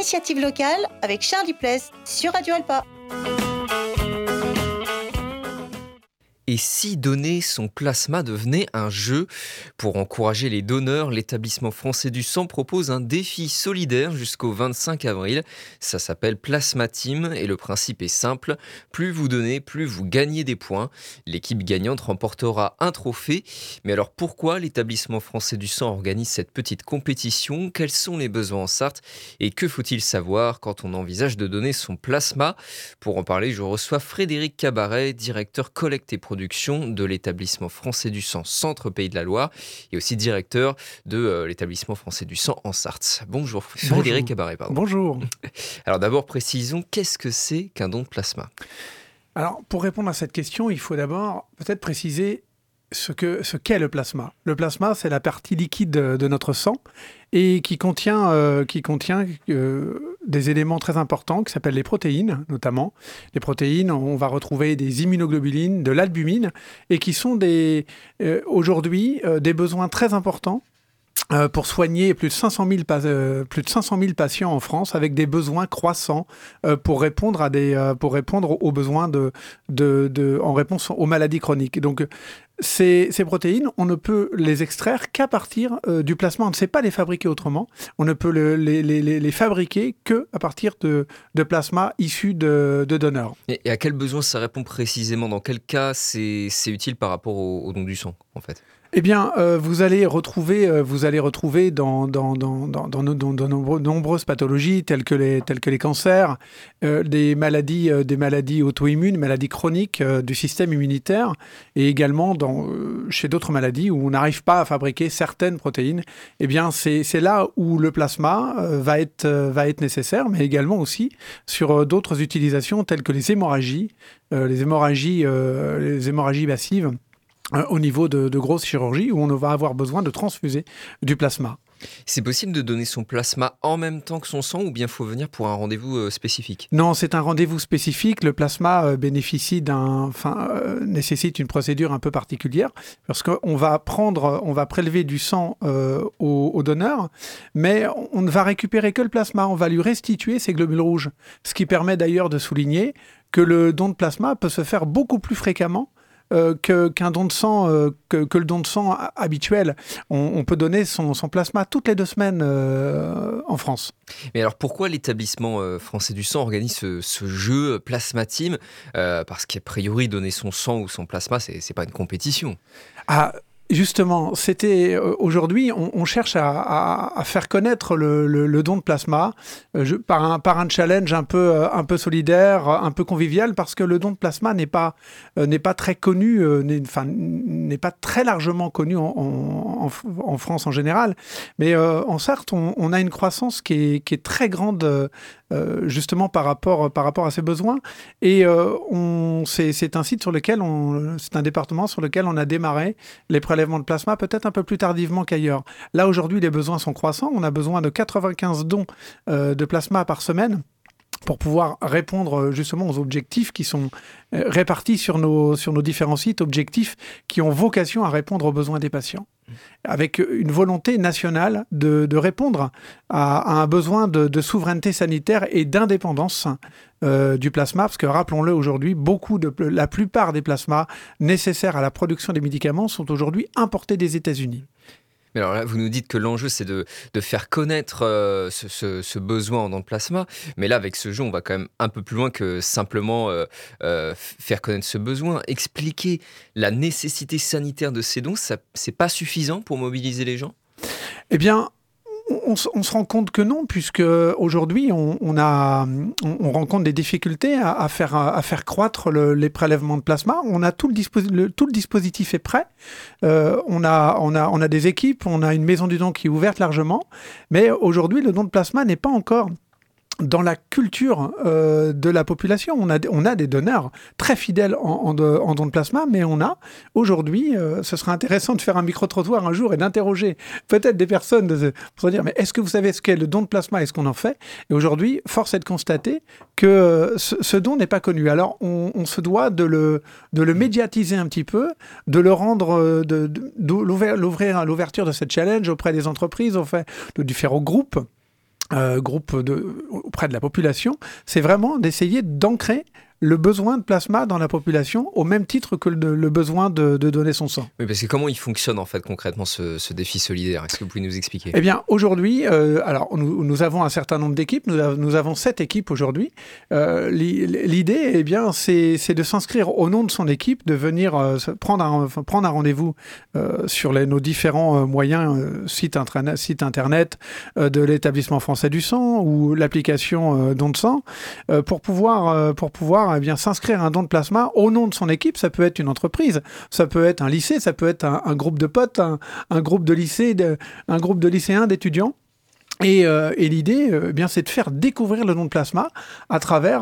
Initiative locale avec Charles Duplessis sur Radio Alpa. Et si donner son plasma devenait un jeu? Pour encourager les donneurs, l'établissement français du sang propose un défi solidaire jusqu'au 25 avril. Ça s'appelle Plasma Team et le principe est simple. Plus vous donnez, plus vous gagnez des points. L'équipe gagnante remportera un trophée. Mais alors pourquoi l'établissement français du sang organise cette petite compétition? Quels sont les besoins en Sarthe? Et que faut-il savoir quand on envisage de donner son plasma? Pour en parler, je reçois Frédéric Cabaret, directeur collecte et production de l'établissement français du sang Centre Pays de la Loire et aussi directeur de l'établissement français du sang en Sarthe. Bonjour Frédéric Cabaret. Bonjour. Alors d'abord précisons, qu'est-ce que c'est qu'un don de plasma? Alors pour répondre à cette question, il faut d'abord peut-être préciser ce qu'est le plasma. Le plasma, c'est la partie liquide de notre sang et qui contient des éléments très importants qui s'appellent les protéines, notamment. Les protéines, on va retrouver des immunoglobulines, de l'albumine, et qui sont aujourd'hui des besoins très importants pour soigner plus de 500 000 patients en France avec des besoins croissants pour répondre aux besoins en réponse aux maladies chroniques. Donc, ces protéines, on ne peut les extraire qu'à partir du plasma. On ne sait pas les fabriquer autrement. On ne peut les fabriquer qu'à partir de plasma issu de donneurs. Et à quel besoin ça répond précisément? Dans quel cas c'est utile par rapport au don du sang, en fait? Eh bien, vous allez retrouver dans de nombreuses pathologies telles que les cancers, des maladies auto-immunes, maladies chroniques du système immunitaire, et également chez d'autres maladies où on n'arrive pas à fabriquer certaines protéines. Eh bien, c'est là où le plasma va être nécessaire, mais également aussi sur d'autres utilisations telles que les hémorragies massives. Au niveau de grosses chirurgies où on va avoir besoin de transfuser du plasma. C'est possible de donner son plasma en même temps que son sang ou bien il faut venir pour un rendez-vous spécifique? Non, c'est un rendez-vous spécifique. Le plasma nécessite une procédure un peu particulière parce qu'on va prélever du sang au donneur, mais on ne va récupérer que le plasma. On va lui restituer ses globules rouges. Ce qui permet d'ailleurs de souligner que le don de plasma peut se faire beaucoup plus fréquemment qu'un don de sang, que le don de sang habituel. On peut donner son plasma toutes les 2 semaines en France. Mais alors pourquoi l'établissement français du sang organise ce jeu Plasma Team? Parce qu'a priori, donner son sang ou son plasma, c'est pas une compétition. Justement, aujourd'hui, on cherche à faire connaître le don de plasma par un challenge un peu solidaire, un peu convivial, parce que le don de plasma n'est pas très connu, n'est pas très largement connu en France en général. Mais en Sarthe, on a une croissance qui est très grande. Justement par rapport à ses besoins, et c'est un département sur lequel on a démarré les prélèvements de plasma peut-être un peu plus tardivement qu'ailleurs. Là aujourd'hui les besoins sont croissants, on a besoin de 95 dons de plasma par semaine pour pouvoir répondre justement aux objectifs qui sont répartis sur nos différents sites, objectifs qui ont vocation à répondre aux besoins des patients, avec une volonté nationale de répondre à un besoin de souveraineté sanitaire et d'indépendance du plasma, parce que rappelons-le aujourd'hui, la plupart des plasmas nécessaires à la production des médicaments sont aujourd'hui importés des États-Unis. Mais alors là, vous nous dites que l'enjeu, c'est de faire connaître ce besoin dans le plasma. Mais là, avec ce jeu, on va quand même un peu plus loin que simplement faire connaître ce besoin. Expliquer la nécessité sanitaire de ces dons, c'est pas suffisant pour mobiliser les gens? Eh bien, on se rend compte que non, puisque aujourd'hui, on rencontre des difficultés à faire croître les prélèvements de plasma. On a tout le dispositif est prêt. On a des équipes, on a une maison du don qui est ouverte largement. Mais aujourd'hui, le don de plasma n'est pas encore dans la culture de la population. On a des donneurs très fidèles en don de plasma, mais on a aujourd'hui, ce serait intéressant de faire un micro-trottoir un jour et d'interroger peut-être des personnes pour se dire, mais est-ce que vous savez ce qu'est le don de plasma et ce qu'on en fait? Et aujourd'hui, force est de constater que ce don n'est pas connu. Alors, on se doit de le médiatiser un petit peu, de le rendre, l'ouverture de cette challenge auprès des entreprises, de différents groupes, auprès de la population, c'est vraiment d'essayer d'ancrer le besoin de plasma dans la population au même titre que le besoin de donner son sang. Oui, parce que comment il fonctionne en fait concrètement ce défi solidaire? Est-ce que vous pouvez nous expliquer? Eh bien, aujourd'hui, alors nous avons un certain nombre d'équipes, nous avons 7 équipes aujourd'hui. L'idée, eh bien, c'est de s'inscrire au nom de son équipe, de venir prendre un rendez-vous sur nos différents moyens, site internet de l'établissement français du sang ou l'application don de sang, pour pouvoir eh bien, s'inscrire à un don de plasma au nom de son équipe. Ça peut être une entreprise, ça peut être un lycée, ça peut être un groupe de potes, un groupe de lycée, un groupe de lycéens, d'étudiants. Et l'idée, eh bien, c'est de faire découvrir le don de plasma à travers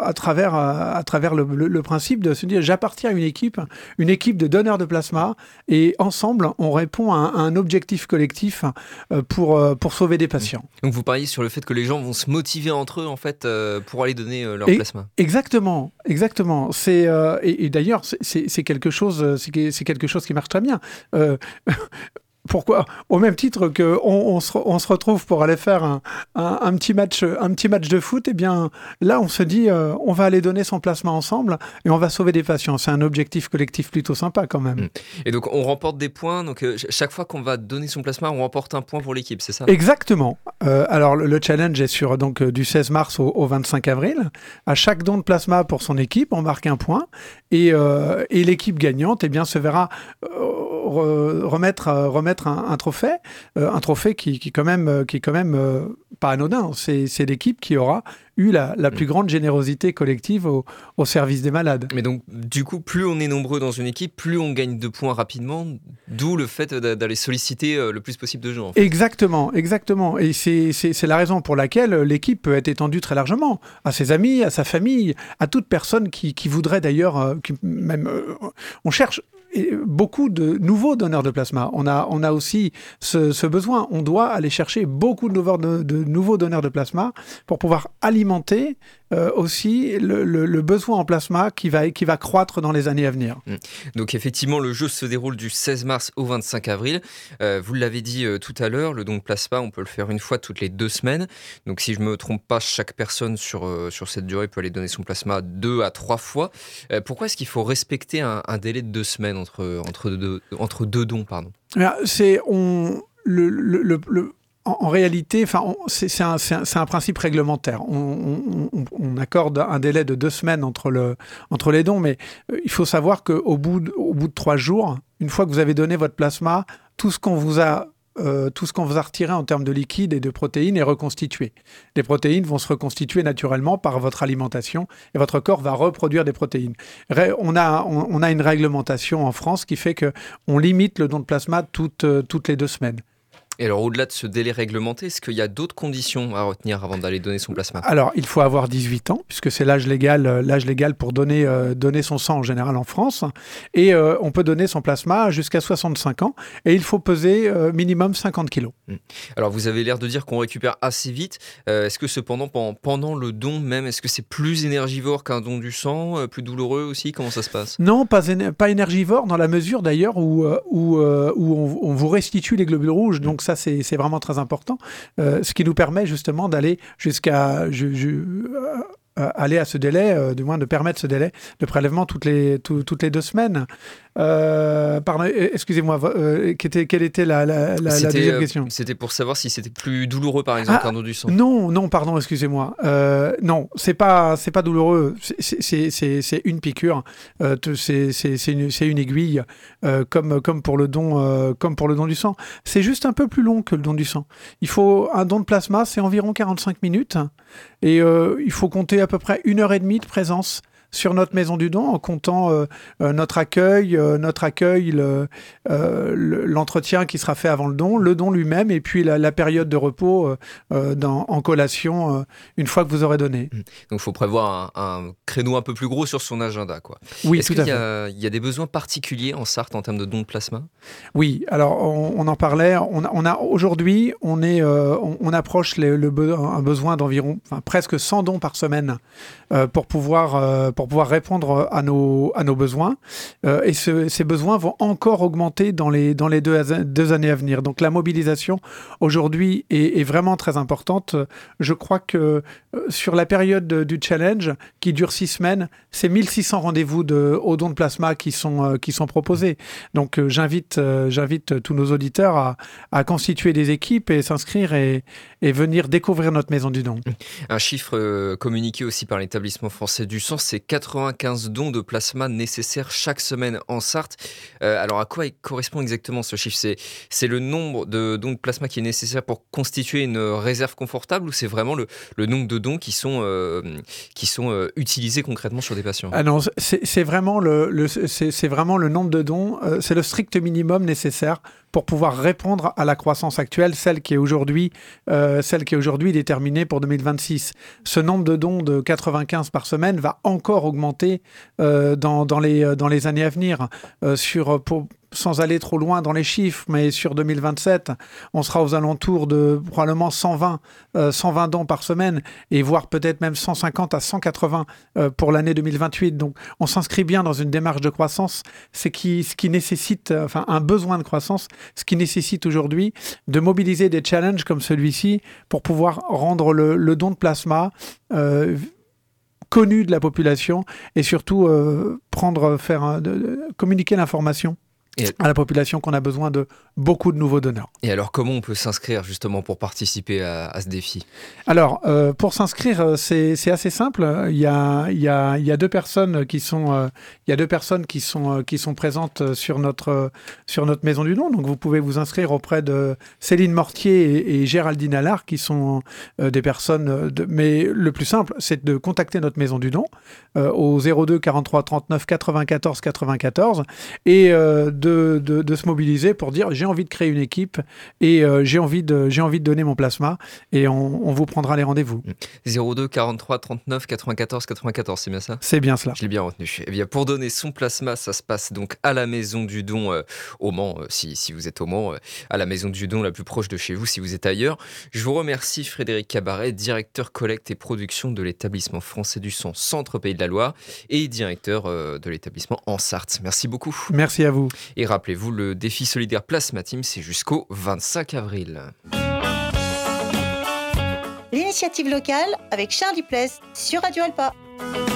le principe de se dire j'appartiens à une équipe de donneurs de plasma, et ensemble on répond à un objectif collectif pour sauver des patients. Donc vous pariez sur le fait que les gens vont se motiver entre eux en fait pour aller donner leur plasma. Exactement. Et d'ailleurs c'est quelque chose qui marche très bien. Pourquoi ? Au même titre qu'on se retrouve pour aller faire un petit match de foot, eh bien là on se dit on va aller donner son plasma ensemble et on va sauver des patients. C'est un objectif collectif plutôt sympa quand même. Et donc on remporte des points, donc chaque fois qu'on va donner son plasma, on remporte un point pour l'équipe, c'est ça ? Exactement. Alors le challenge est sur du 16 mars au 25 avril. À chaque don de plasma pour son équipe, on marque un point et l'équipe gagnante eh bien, se verra remettre un trophée qui est quand même pas anodin. C'est l'équipe qui aura eu la plus grande générosité collective au service des malades. Mais donc, du coup, plus on est nombreux dans une équipe, plus on gagne de points rapidement, d'où le fait d'aller solliciter le plus possible de gens. En fait. Exactement. Et c'est la raison pour laquelle l'équipe peut être étendue très largement, à ses amis, à sa famille, à toute personne qui voudrait d'ailleurs, on cherche beaucoup de nouveaux donneurs de plasma. On a aussi ce besoin. On doit aller chercher beaucoup de nouveaux donneurs de plasma pour pouvoir alimenter aussi le besoin en plasma qui va croître dans les années à venir. Donc effectivement, le jeu se déroule du 16 mars au 25 avril. Vous l'avez dit tout à l'heure, le don de plasma, on peut le faire une fois toutes les 2 semaines. Donc si je ne me trompe pas, chaque personne sur cette durée peut aller donner son plasma 2 à 3 fois. Pourquoi est-ce qu'il faut respecter un délai de 2 semaines entre deux dons, pardon ? En réalité, c'est un principe réglementaire. On accorde un délai de 2 semaines entre les dons, mais il faut savoir qu'au bout de 3 jours, une fois que vous avez donné votre plasma, tout ce qu'on vous a retiré en termes de liquide et de protéines est reconstitué. Les protéines vont se reconstituer naturellement par votre alimentation et votre corps va reproduire des protéines. On a une réglementation en France qui fait qu'on limite le don de plasma toutes les 2 semaines. Et alors, au-delà de ce délai réglementé, est-ce qu'il y a d'autres conditions à retenir avant d'aller donner son plasma ? Alors, il faut avoir 18 ans, puisque c'est l'âge légal pour donner son sang en général en France. Et on peut donner son plasma jusqu'à 65 ans. Et il faut peser minimum 50 kilos. Alors, vous avez l'air de dire qu'on récupère assez vite. Est-ce que cependant, pendant le don même, est-ce que c'est plus énergivore qu'un don du sang, plus douloureux aussi ? Comment ça se passe ? Non, pas énergivore, dans la mesure d'ailleurs où on vous restitue les globules rouges. Donc, ça, c'est vraiment très important. Ce qui nous permet justement d'aller jusqu'à aller à ce délai, du moins de permettre ce délai de prélèvement toutes les 2 semaines. Pardon, excusez-moi, quelle était la deuxième question ? C'était pour savoir si c'était plus douloureux, par exemple, qu'un don du sang. Non, pardon, excusez-moi. Non, c'est pas douloureux. C'est une piqûre. C'est une aiguille, comme pour le don du sang. C'est juste un peu plus long que le don du sang. Un don de plasma, c'est environ 45 minutes. Et il faut compter à peu près 1h30 de présence sur notre maison du don, en comptant notre accueil, l'entretien qui sera fait avant le don lui-même, et puis la période de repos en collation une fois que vous aurez donné. Donc il faut prévoir un créneau un peu plus gros sur son agenda, quoi. Oui, Est-ce tout à qu'il fait. y a des besoins particuliers en Sarthe en termes de don de plasma ? Oui, alors on en parlait. Aujourd'hui, on approche un besoin d'environ presque 100 dons par semaine pour pouvoir pour pouvoir répondre à nos besoins. Et ces besoins vont encore augmenter dans les deux années à venir. Donc la mobilisation aujourd'hui est vraiment très importante. Je crois que sur la période du challenge, qui dure 6 semaines, c'est 1600 rendez-vous au don de plasma qui sont proposés. Donc j'invite tous nos auditeurs à constituer des équipes et s'inscrire et venir découvrir notre maison du don. Un chiffre communiqué aussi par l'établissement français du sang, c'est 95 dons de plasma nécessaires chaque semaine en Sarthe. Alors à quoi correspond exactement ce chiffre ? C'est le nombre de dons de plasma qui est nécessaire pour constituer une réserve confortable, ou c'est vraiment le nombre de dons qui sont utilisés concrètement sur des patients ? Ah non, c'est vraiment le nombre de dons, c'est le strict minimum nécessaire pour pouvoir répondre à la croissance actuelle, celle qui est aujourd'hui déterminée pour 2026. Ce nombre de dons de 95 par semaine va encore augmenter dans les années à venir. Sans aller trop loin dans les chiffres, mais sur 2027, on sera aux alentours de probablement 120 dons par semaine, et voire peut-être même 150 à 180 pour l'année 2028. Donc on s'inscrit bien dans une démarche de croissance, ce qui nécessite, un besoin de croissance, ce qui nécessite aujourd'hui de mobiliser des challenges comme celui-ci pour pouvoir rendre le don de plasma connu de la population, et surtout communiquer l'information à la population qu'on a besoin de beaucoup de nouveaux donneurs. Et alors, comment on peut s'inscrire justement pour participer à ce défi ? Alors, pour s'inscrire, c'est assez simple. Il y a deux personnes qui sont présentes sur notre maison du don. Donc, vous pouvez vous inscrire auprès de Céline Mortier et Géraldine Allard, qui sont des personnes. Mais le plus simple, c'est de contacter notre maison du don au 02 43 39 94 94 et de se mobiliser pour dire j'ai envie de créer une équipe et j'ai envie de donner mon plasma, et on vous prendra les rendez-vous. 02 43 39 94 94, c'est bien ça ? C'est bien cela. Je l'ai bien retenu. Eh bien, pour donner son plasma, ça se passe donc à la maison du don au Mans, si vous êtes au Mans, à la maison du don la plus proche de chez vous si vous êtes ailleurs. Je vous remercie Frédéric Cabaret, directeur collecte et production de l'établissement français du sang Centre Pays de la Loire et directeur de l'établissement en Sarthe. Merci beaucoup. Merci à vous. Et rappelez-vous, le défi solidaire Plasma Team, c'est jusqu'au 25 avril. L'initiative locale avec Charles Duplessis sur Radio Alpa.